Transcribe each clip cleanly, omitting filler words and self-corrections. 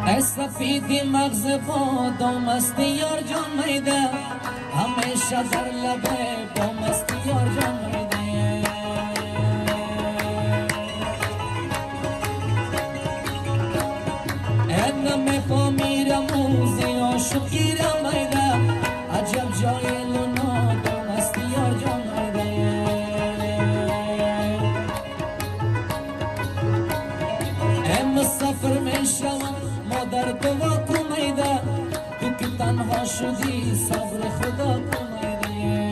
سفیدی مغز با مستی یار جان میده، همیشه در لبه با مستی یار جان میده. این میفهمی رموزی عاشقی را میده، عجب جای لونا با مستی یار جان میده. این مسافر میشم مادر دوا کمیده، تو که تنها شدی صبر خدا کمیده.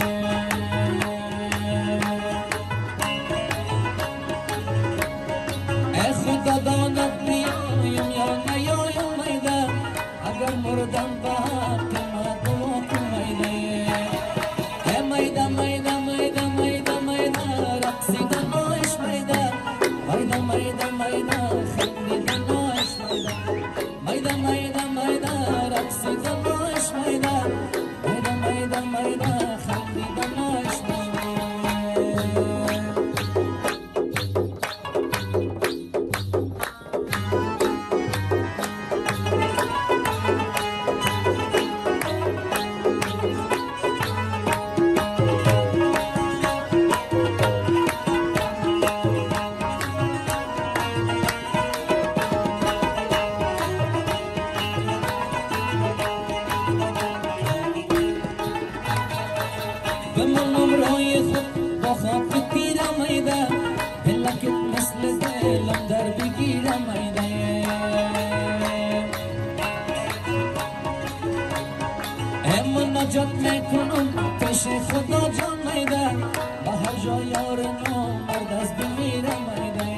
ای خدا داند بیایم یا نیایم میده، اگر مردم به حق ما دوا کمیده. ای میده میده میده میده میده رقصیدن نایش میده، میده میده میده خندیدن نایش میده. میده میده میده رقصیدن نایش میده، میده میده میده خندیدن نایش میده. بمانم رای خود با خاک پیرم میده، دلکت مثل دلم در بگیرم میده. اما نجات میکنم پیش خدا جان میده، به هر جا یار نامرد از بمیرم میده.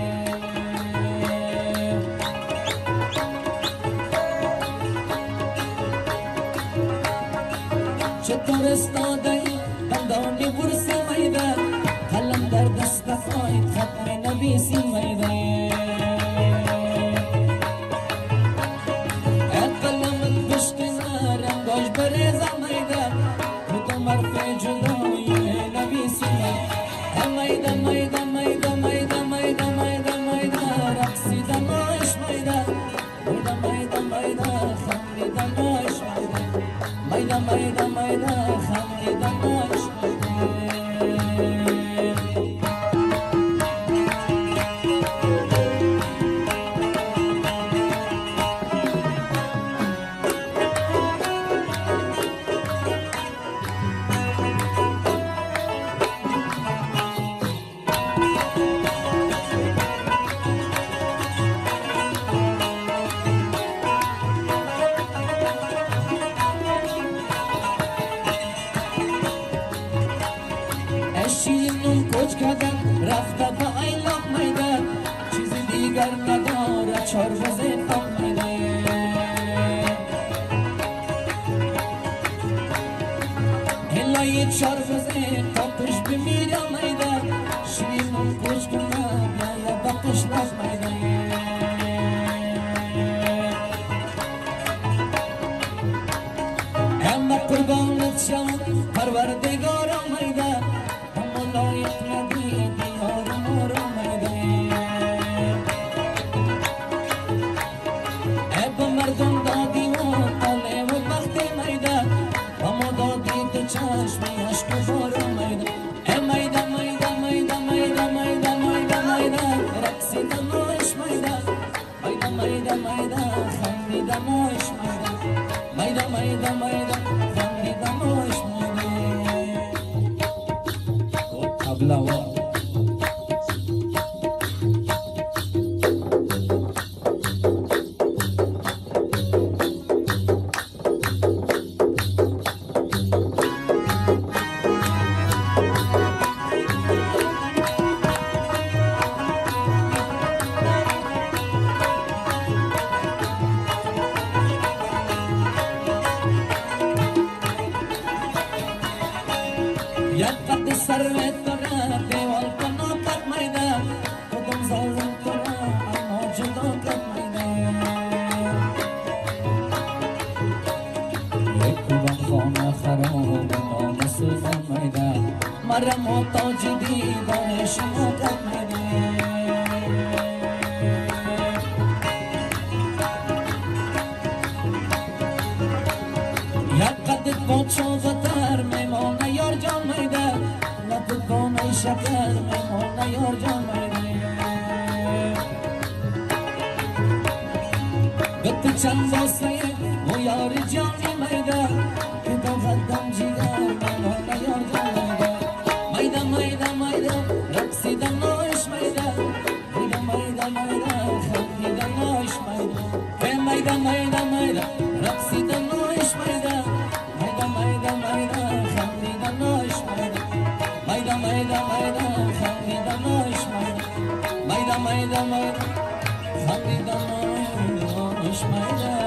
چطور استاده ای دندانی برسی میده، قلم در دست خواهید ختم نبیسی میده. ای قلم بشکنه رنگاش بریزه میده، کدام حرف جدایی نبیسی میده. میده میده میده میده میده میده میده رقصیده نایش میده، میده میده میده خندیده نایش میده، میده میده میده خندیده نایش میده. شیرینم کوچ کردن رفته به ایلاق میده، چیزی دیگر نداره چار وظیفه میده. هلای چار وظیفه پیش بمیرم میده، شیرینم کوچ کردن یا به قشلاق میده. اما قربانت شم پروردگارم میده، لایق ندیدی یار مارو میده. ای به مردم دادی و طالع و بختی میده، و ما دادی تو چشمی عشق و بارو میده. ای میده میده میده میده میده میده میده رقصیده نایش میده، میده میده میده خندیده نایش میده، میده میده میده خندیده نایش میده. Hablaba یک قد سر مرا محتاج دیدن شما کرده. با چوغتر میمونه یار جان میده لب بانه شکر میمونه یار جان میده به تو چند واسه و یار جانی میده که تو قدم جیگر میمونه یار جان میده میده میده رقصیدن ناش میده میده میده میده خندیدن ناش میده میده میده میده رقصیدن ناش میده میده میده میده خندیدن ناش میده میده میده میده خندیدن ناش میده میده میده میده خندیدن ناش میده